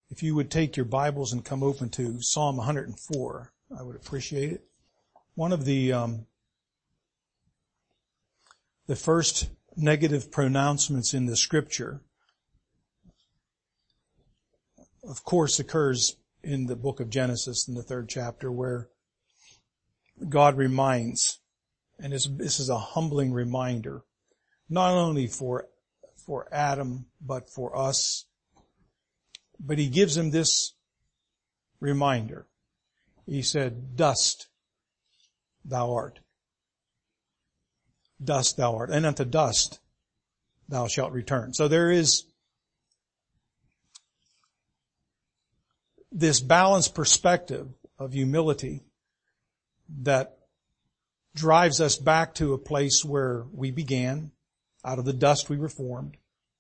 If you would take your Bibles and come open to Psalm 104, I would appreciate it. One of the first negative pronouncements in the Scripture, of course, occurs in the book of Genesis in the 3rd chapter, where God reminds, and this is a humbling reminder, not only for Adam, but for us. But he gives him this reminder. He said, dust thou art. Dust thou art. And unto dust thou shalt return. So there is this balanced perspective of humility that drives us back to a place where we began. Out of the dust we were formed.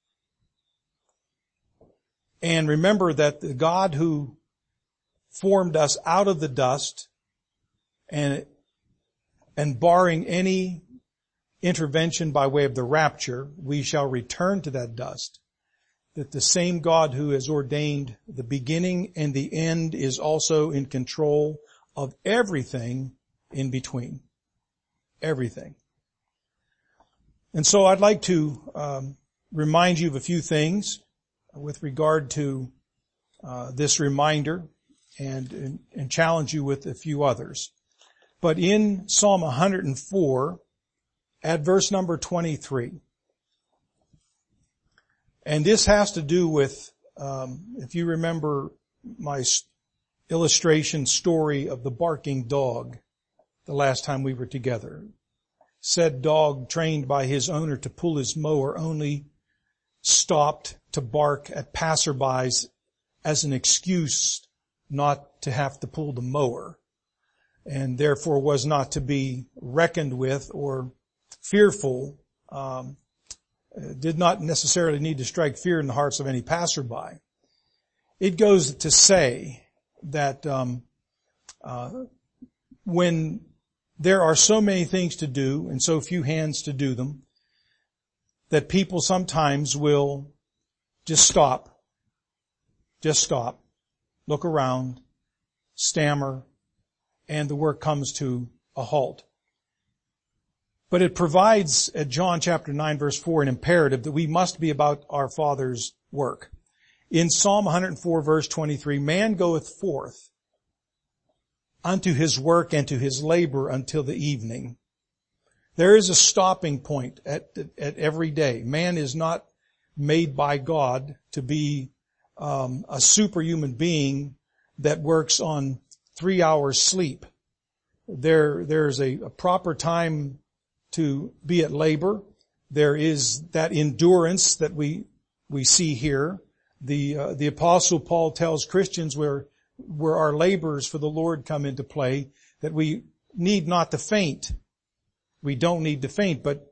And remember that the God who formed us out of the dust and barring any intervention by way of the rapture, we shall return to that dust. That the same God who has ordained the beginning and the end is also in control of everything in between. Everything. And so I'd like to remind you of a few things with regard to this reminder and challenge you with a few others. But in Psalm 104, at verse number 23, and this has to do with, if you remember my illustration story of the barking dog the last time we were together. Said dog, trained by his owner to pull his mower, only stopped to bark at passerbys as an excuse not to have to pull the mower, and therefore was not to be reckoned with or fearful, did not necessarily need to strike fear in the hearts of any passerby. It goes to say that when there are so many things to do and so few hands to do them, that people sometimes will just stop, look around, stammer, and the work comes to a halt. But it provides at John chapter 9 verse 4 an imperative that we must be about our Father's work. In Psalm 104 verse 23, man goeth forth unto his work and to his labor until the evening. There is a stopping point at every day. Man is not made by God to be a superhuman being that works on 3 hours sleep. There's a proper time to be at labor. There is that endurance that we see here. The Apostle Paul tells Christians where our labors for the Lord come into play, that we need not to faint. We don't need to faint, but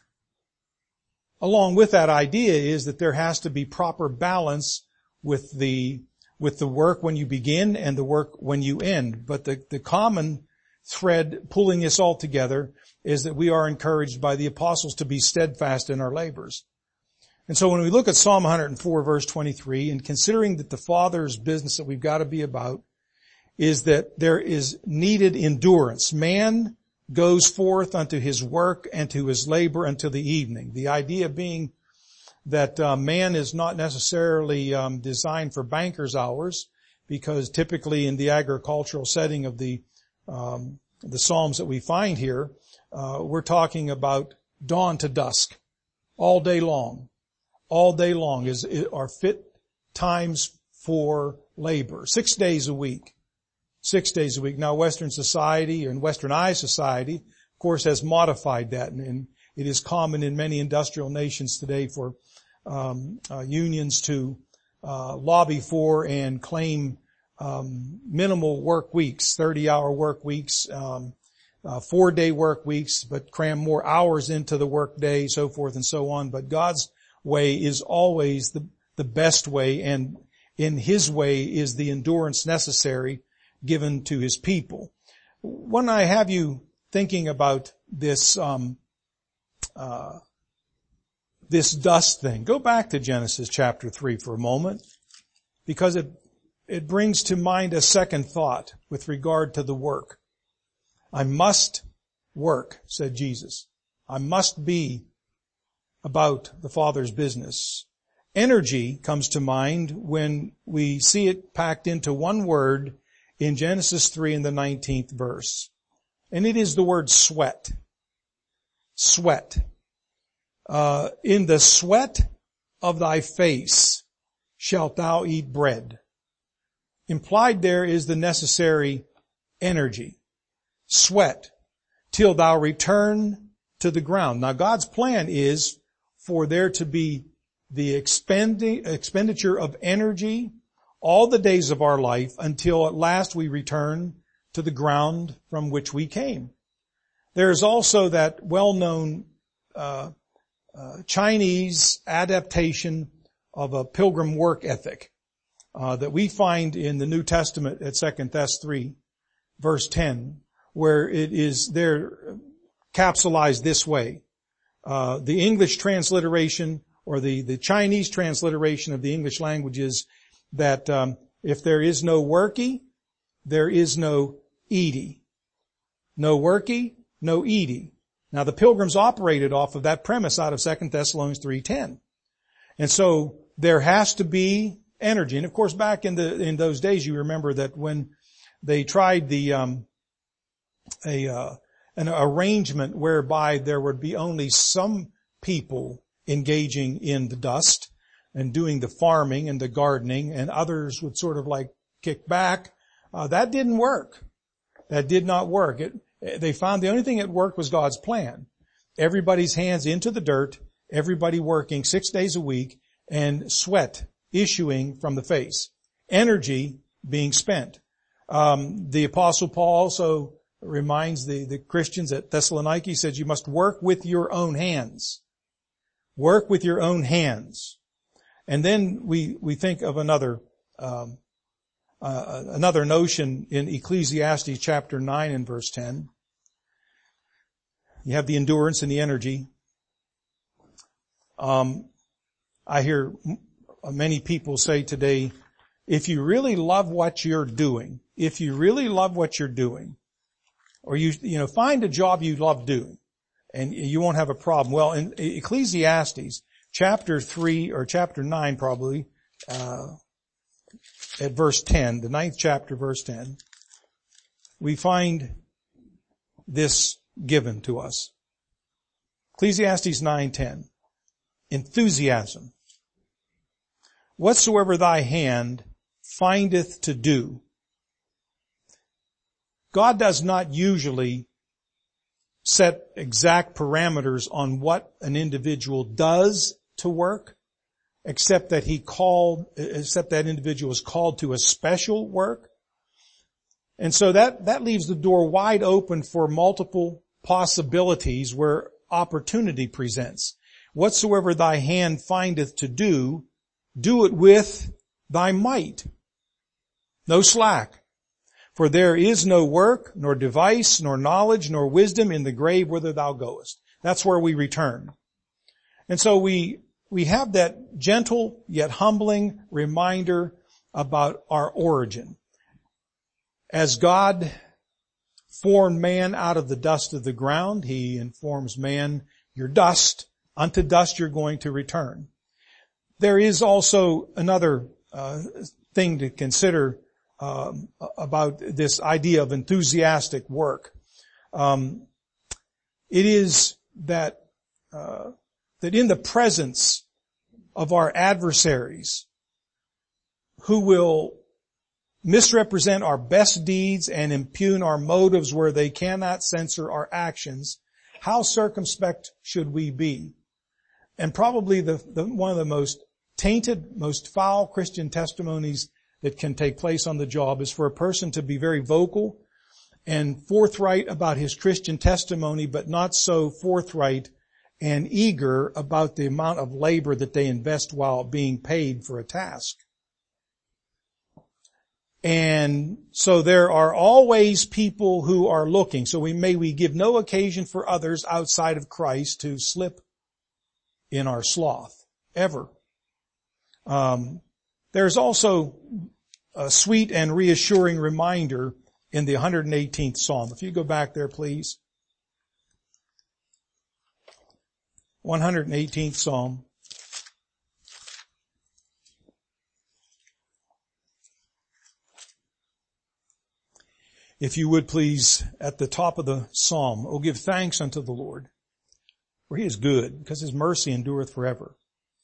along with that idea is that there has to be proper balance with the work when you begin and the work when you end. But the common thread pulling this all together is that we are encouraged by the apostles to be steadfast in our labors. And so when we look at Psalm 104 verse 23, and considering that the Father's business that we've got to be about is that there is needed endurance. Man goes forth unto his work and to his labor until the evening. The idea being that man is not necessarily designed for banker's hours, because typically in the agricultural setting of the Psalms that we find here, we're talking about dawn to dusk, all day long. All day long are fit times for labor. 6 days a week. 6 days a week. Now Western society and westernized society, of course, has modified that, and it is common in many industrial nations today for unions to lobby for and claim minimal work weeks, 30-hour work weeks, 4-day work weeks, but cram more hours into the work day, so forth and so on. But God's way is always the best way, and in His way is the endurance necessary given to His people. When I have you thinking about this dust thing, go back to Genesis chapter 3 for a moment, because it brings to mind a second thought with regard to the work. I must work, said Jesus. I must be about the Father's business. Energy comes to mind when we see it packed into one word in Genesis 3 in the 19th verse. And it is the word sweat. Sweat. In the sweat of thy face shalt thou eat bread. Implied there is the necessary energy. Sweat till thou return to the ground. Now God's plan is for there to be the expenditure of energy all the days of our life until at last we return to the ground from which we came. There is also that well-known Chinese adaptation of a pilgrim work ethic that we find in the New Testament at 2 Thess 3, verse 10, where it is there capsulized this way. The English transliteration or the Chinese transliteration of the English language is that if there is no worky, there is no eaty. No worky, no eaty. Now the pilgrims operated off of that premise out of 2 Thessalonians 3:10. And so there has to be energy. And of course back in those days you remember that when they tried an arrangement whereby there would be only some people engaging in the dust and doing the farming and the gardening, and others would sort of like kick back. That didn't work. That did not work. They found the only thing that worked was God's plan. Everybody's hands into the dirt, everybody working 6 days a week, and sweat issuing from the face. Energy being spent. The Apostle Paul also reminds the Christians at Thessalonica, he says, you must work with your own hands. Work with your own hands. And then we think of another notion in Ecclesiastes chapter 9 and verse 10. You have the endurance and the energy. I hear many people say today, if you really love what you're doing, or you find a job you love doing, and you won't have a problem. Well, in Ecclesiastes chapter 3 or chapter 9 probably, at verse 10, the 9th chapter, verse 10, we find this given to us. Ecclesiastes 9:10. Enthusiasm. Whatsoever thy hand findeth to do. God does not usually set exact parameters on what an individual does to work, except that that individual is called to a special work. And so that leaves the door wide open for multiple possibilities where opportunity presents. Whatsoever thy hand findeth to do, do it with thy might. No slack. For there is no work, nor device, nor knowledge, nor wisdom in the grave whither thou goest. That's where we return. And so we have that gentle yet humbling reminder about our origin. As God formed man out of the dust of the ground, He informs man, you're dust, unto dust you're going to return. There is also another thing to consider about this idea of enthusiastic work. It is that in the presence of our adversaries who will misrepresent our best deeds and impugn our motives where they cannot censor our actions, how circumspect should we be? And probably one of the most tainted, most foul Christian testimonies that can take place on the job is for a person to be very vocal and forthright about his Christian testimony, but not so forthright and eager about the amount of labor that they invest while being paid for a task. And so there are always people who are looking. So we give no occasion for others outside of Christ to slip in our sloth, ever. There's also sweet and reassuring reminder in the 118th Psalm. If you go back there, please. 118th Psalm. If you would please, at the top of the Psalm, "Oh, give thanks unto the Lord, for he is good, because his mercy endureth forever.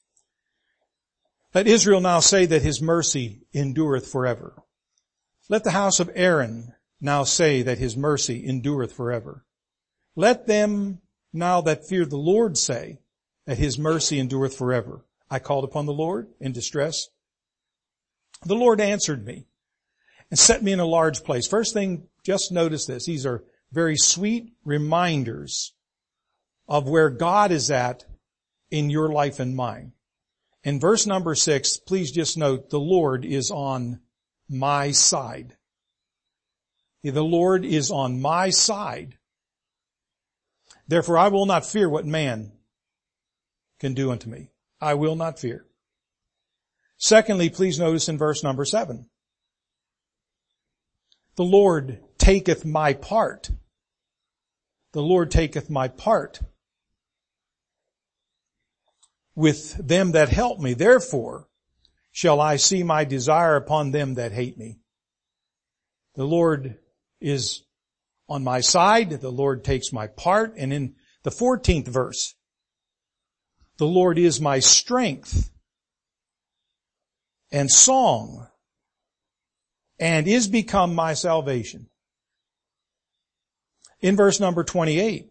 Let Israel now say that his mercy endureth forever. Let the house of Aaron now say that his mercy endureth forever. Let them now that fear the Lord say that his mercy endureth forever. I called upon the Lord in distress. The Lord answered me and set me in a large place." First thing, just notice this. These are very sweet reminders of where God is at in your life and mine. In verse number 6, please just note, the Lord is on my side. The Lord is on my side. Therefore I will not fear what man can do unto me. I will not fear. Secondly, please notice in verse number 7. The Lord taketh my part. The Lord taketh my part with them that help me. Therefore shall I see my desire upon them that hate me. The Lord is on my side. The Lord takes my part. And in the 14th verse, the Lord is my strength and song, and is become my salvation. In verse number 28,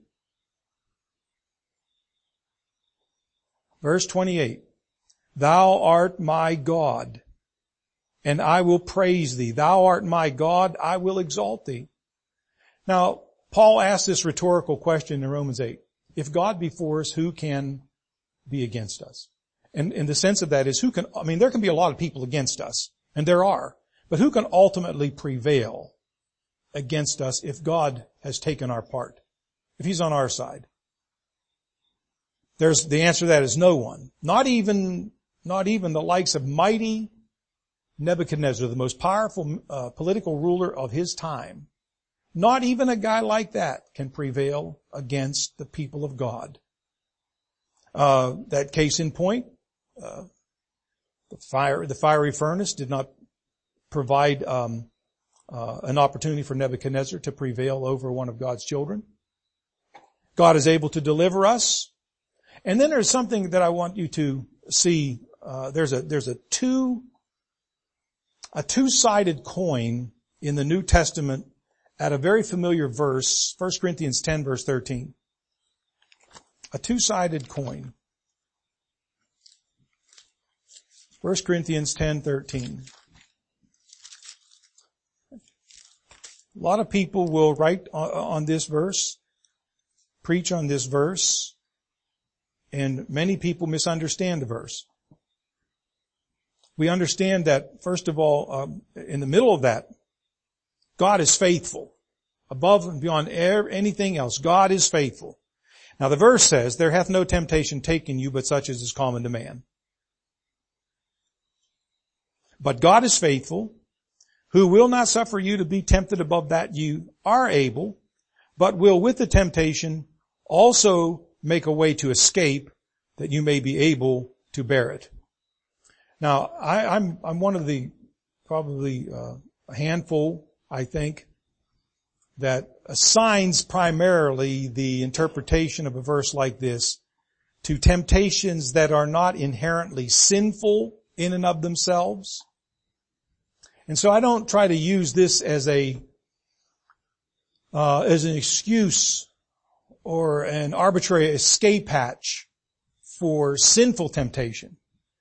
verse 28, "Thou art my God, and I will praise thee. Thou art my God, I will exalt thee." Now, Paul asked this rhetorical question in Romans 8. If God be for us, who can be against us? And in the sense of that is there can be a lot of people against us, and there are, but who can ultimately prevail against us if God has taken our part, if he's on our side? The answer to that is no one. Not even the likes of mighty Nebuchadnezzar, the most powerful political ruler of his time. Not even a guy like that can prevail against the people of God. That case in point, the fiery furnace did not provide an opportunity for Nebuchadnezzar to prevail over one of God's children. God is able to deliver us. And then there's something that I want you to see. There's a two-sided coin in the New Testament at a very familiar verse, 1 Corinthians 10 verse 13. A two-sided coin. 1 Corinthians 10:13. A lot of people will write on this verse, preach on this verse, and many people misunderstand the verse. We understand that, first of all, in the middle of that, God is faithful. Above and beyond anything else, God is faithful. Now the verse says, "There hath no temptation taken you but such as is common to man. But God is faithful, who will not suffer you to be tempted above that you are able, but will with the temptation also make a way to escape, that you may be able to bear it." Now, I'm one of the probably a handful, I think, that assigns primarily the interpretation of a verse like this to temptations that are not inherently sinful in and of themselves. And so I don't try to use this as an excuse or an arbitrary escape hatch for sinful temptation.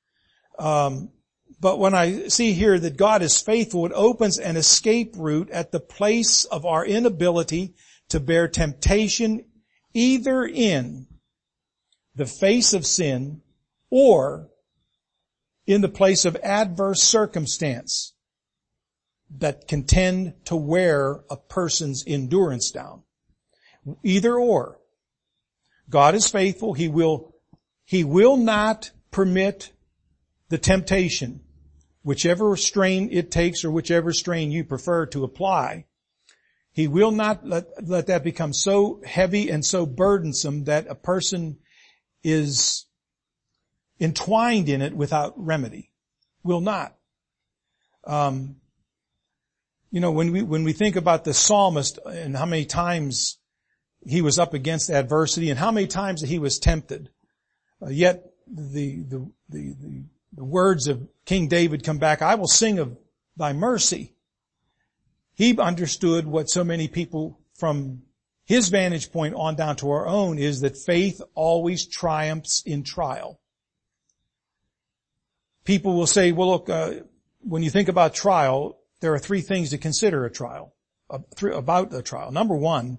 But when I see here that God is faithful, it opens an escape route at the place of our inability to bear temptation, either in the face of sin or in the place of adverse circumstance that can tend to wear a person's endurance down. Either or. God is faithful. He will not permit the temptation whichever strain it takes or whichever strain you prefer to apply, He will not let that become so heavy and so burdensome that a person is entwined in it without remedy. Will not. When we think about the psalmist and how many times he was up against adversity and how many times he was tempted, yet the words of King David come back, I will sing of thy mercy. He understood what so many people from his vantage point on down to our own is that faith always triumphs in trial. People will say, well, look, when you think about trial, there are three things to consider about a trial. Number one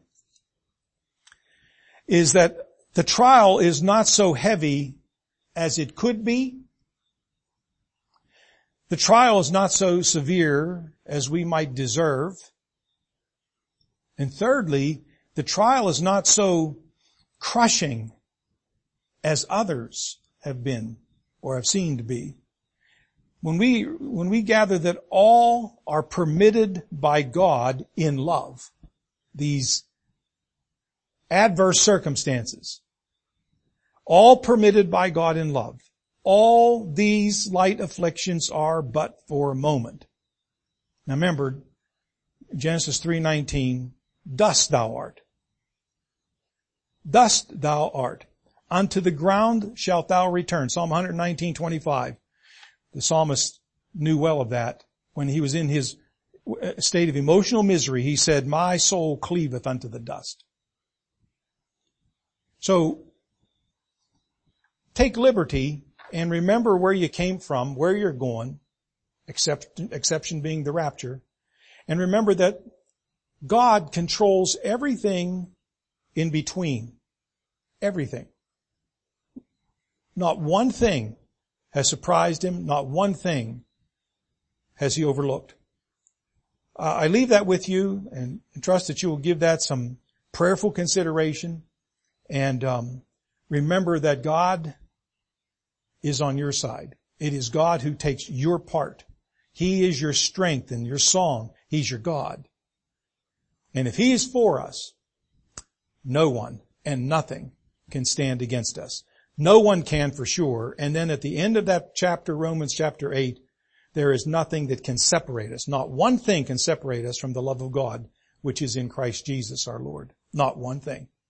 is that the trial is not so heavy as it could be. The trial is not so severe as we might deserve. And thirdly, the trial is not so crushing as others have been or have seemed to be. When we gather that all are permitted by God in love, these adverse circumstances, all permitted by God in love, all these light afflictions are but for a moment. Now remember, Genesis 3:19, dust thou art. Dust thou art. Unto the ground shalt thou return. Psalm 119:25. The psalmist knew well of that. When he was in his state of emotional misery, he said, my soul cleaveth unto the dust. So, take liberty and remember where you came from, where you're going, exception being the rapture. And remember that God controls everything in between. Everything. Not one thing has surprised Him. Not one thing has He overlooked. I leave that with you and trust that you will give that some prayerful consideration. And remember that God is on your side. It is God who takes your part. He is your strength and your song. He's your God. And if He is for us, no one and nothing can stand against us. No one can for sure. And then at the end of that chapter, Romans chapter 8, there is nothing that can separate us. Not one thing can separate us from the love of God, which is in Christ Jesus our Lord. Not one thing.